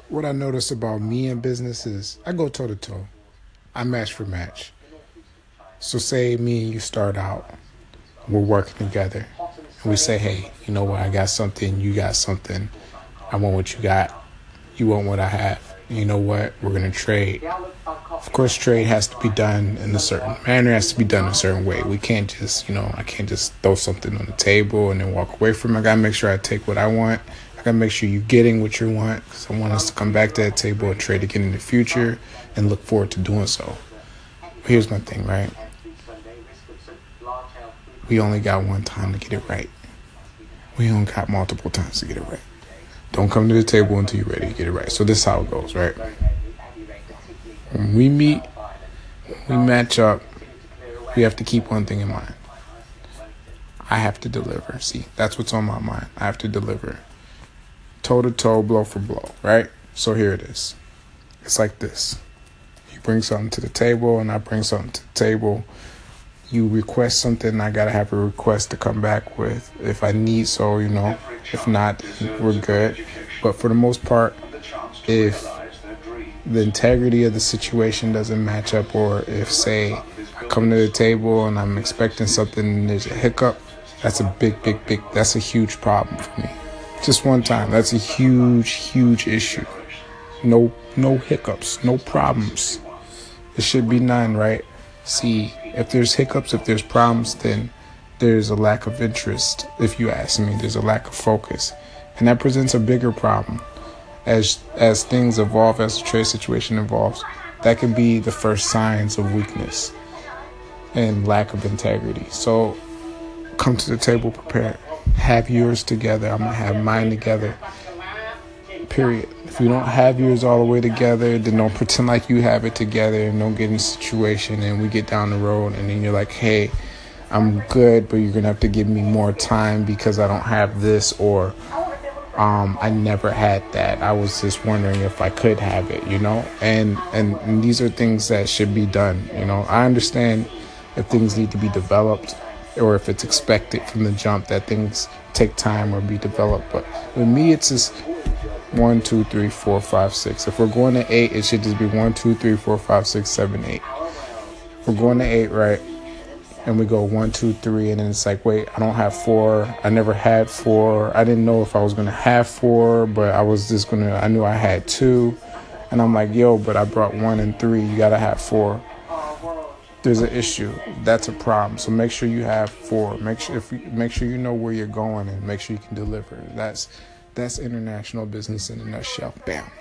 What I notice about me in business is I go toe to toe. I match for match. So say me and you start out, we're working together, and we say, hey, you know what? I got something, you got something. I want what you got. You want what I have. You know what? We're gonna trade. Of course, trade has to be done in a certain manner. It has to be done a certain way. We can't just, I can't just throw something on the table and then walk away from it. I gotta make sure I take what I want. I gotta make sure you're getting what you want, because I want us to come back to that table and trade again in the future and look forward to doing so. Here's my thing, right? We only got one time to get it right. We don't got multiple times to get it right. Don't come to the table until you're ready to get it right. So this is how it goes, right? When we meet, we match up, we have to keep one thing in mind. I have to deliver. See, that's what's on my mind. I have to deliver. Toe to toe, blow for blow, right? So here it is. It's like this. You bring something to the table and I bring something to the table. You request something, I gotta have a request to come back with if I need so, If not, we're good. But for the most part, if the integrity of the situation doesn't match up, or if, say, I come to the table and I'm expecting something and there's a hiccup, that's a that's a huge problem for me. Just one time, that's a huge issue. No hiccups, no problems. There should be none, right? See, if there's hiccups, if there's problems, then there's a lack of interest. If you ask me, there's a lack of focus. And that presents a bigger problem. As things evolve, as the trade situation evolves, that can be the first signs of weakness and lack of integrity. So come to the table prepared. Have yours together. I'm going to have mine together. Period. If you don't have yours all the way together, then don't pretend like you have it together, and don't get in a situation and we get down the road and then you're like, hey, I'm good, but you're going to have to give me more time because I don't have this, or I never had that. I was just wondering if I could have it, and these are things that should be done. I understand if things need to be developed, or if it's expected from the jump that things take time or be developed. But with me, it's just 1, 2, 3, 4, 5, 6. If we're going to 8, it should just be 1, 2, 3, 4, 5, 6, 7, 8. If we're going to 8, right? And we go 1, 2, 3, and then it's like, wait, I don't have 4. I never had 4. I didn't know if I was gonna have 4, but I knew I had 2. And I'm like, yo, but I brought 1 and 3. You gotta have 4. There's an issue. That's a problem. So make sure you have 4. Make sure you know where you're going, and make sure you can deliver. That's international business in a nutshell. Bam.